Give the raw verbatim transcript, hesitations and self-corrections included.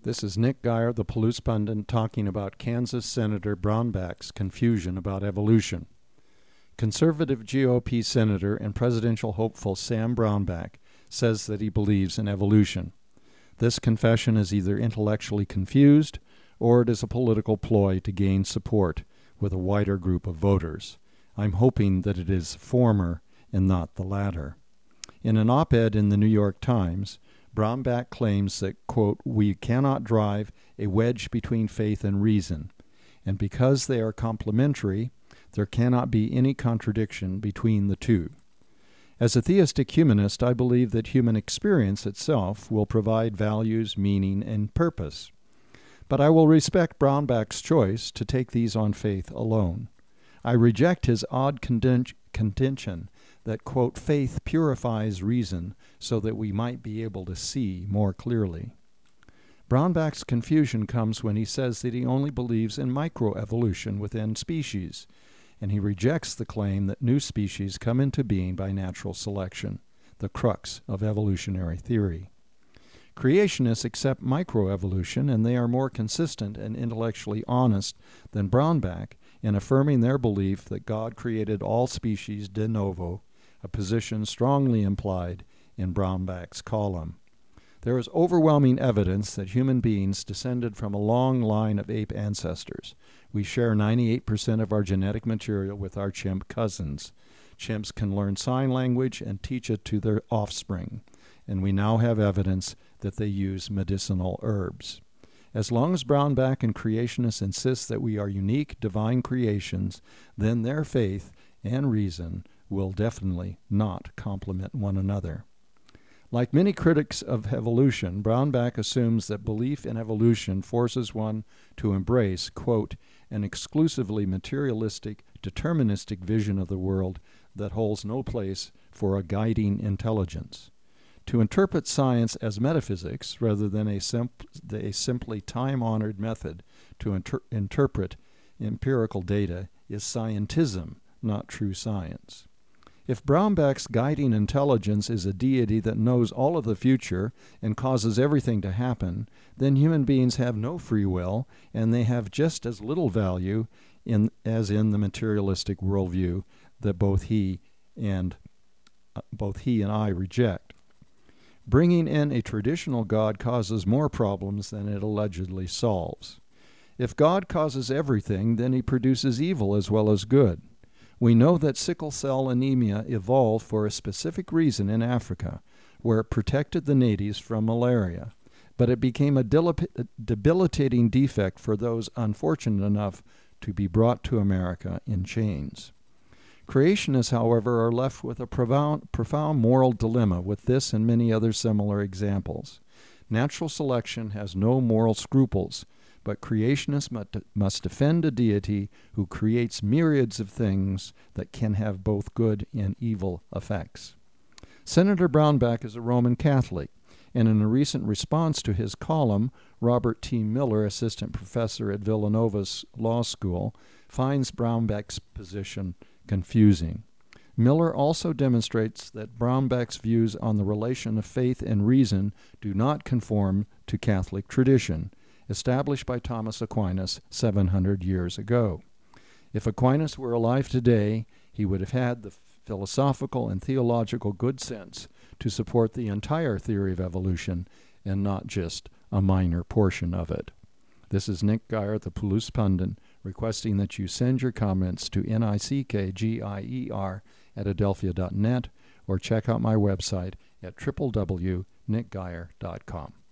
This is Nick Geyer, the Palouse Pundit, talking about Kansas Senator Brownback's confusion about evolution. Conservative G O P Senator and presidential hopeful Sam Brownback says that he believes in evolution. This confession is either intellectually confused or it is a political ploy to gain support with a wider group of voters. I'm hoping that it is former and not the latter. In an op-ed in the New York Times, Brownback claims that, quote, we cannot drive a wedge between faith and reason, and because they are complementary, there cannot be any contradiction between the two. As a theistic humanist, I believe that human experience itself will provide values, meaning, and purpose. But I will respect Brownback's choice to take these on faith alone. I reject his odd contention that, quote, faith purifies reason so that we might be able to see more clearly. Brownback's confusion comes when he says that he only believes in microevolution within species, and he rejects the claim that new species come into being by natural selection, the crux of evolutionary theory. Creationists accept microevolution, and they are more consistent and intellectually honest than Brownback in affirming their belief that God created all species de novo, a position strongly implied in Brownback's column. There is overwhelming evidence that human beings descended from a long line of ape ancestors. We share ninety-eight percent of our genetic material with our chimp cousins. Chimps can learn sign language and teach it to their offspring, and we now have evidence that they use medicinal herbs. As long as Brownback and creationists insist that we are unique divine creations, then their faith and reason will definitely not complement one another. Like many critics of evolution, Brownback assumes that belief in evolution forces one to embrace, quote, an exclusively materialistic, deterministic vision of the world that holds no place for a guiding intelligence. To interpret science as metaphysics rather than a, simp- a simply time-honored method to inter- interpret empirical data is scientism, not true science. If Brownback's guiding intelligence is a deity that knows all of the future and causes everything to happen, then human beings have no free will, and they have just as little value in, as in the materialistic worldview that both he and uh, both he and I reject. Bringing in a traditional God causes more problems than it allegedly solves. If God causes everything, then he produces evil as well as good. We know that sickle cell anemia evolved for a specific reason in Africa, where it protected the natives from malaria, but it became a debilitating defect for those unfortunate enough to be brought to America in chains. Creationists, however, are left with a profound, profound moral dilemma with this and many other similar examples. Natural selection has no moral scruples, but creationists must defend a deity who creates myriads of things that can have both good and evil effects. Senator Brownback is a Roman Catholic, and in a recent response to his column, Robert T. Miller, assistant professor at Villanova's Law School, finds Brownback's position confusing. Miller also demonstrates that Brownback's views on the relation of faith and reason do not conform to Catholic tradition, established by Thomas Aquinas seven hundred years ago. If Aquinas were alive today, he would have had the philosophical and theological good sense to support the entire theory of evolution and not just a minor portion of it. This is Nick Geyer, the Palouse Pundit, requesting that you send your comments to N I C K G I E R at adelphia dot net or check out my website at w w w dot nick geyer dot com.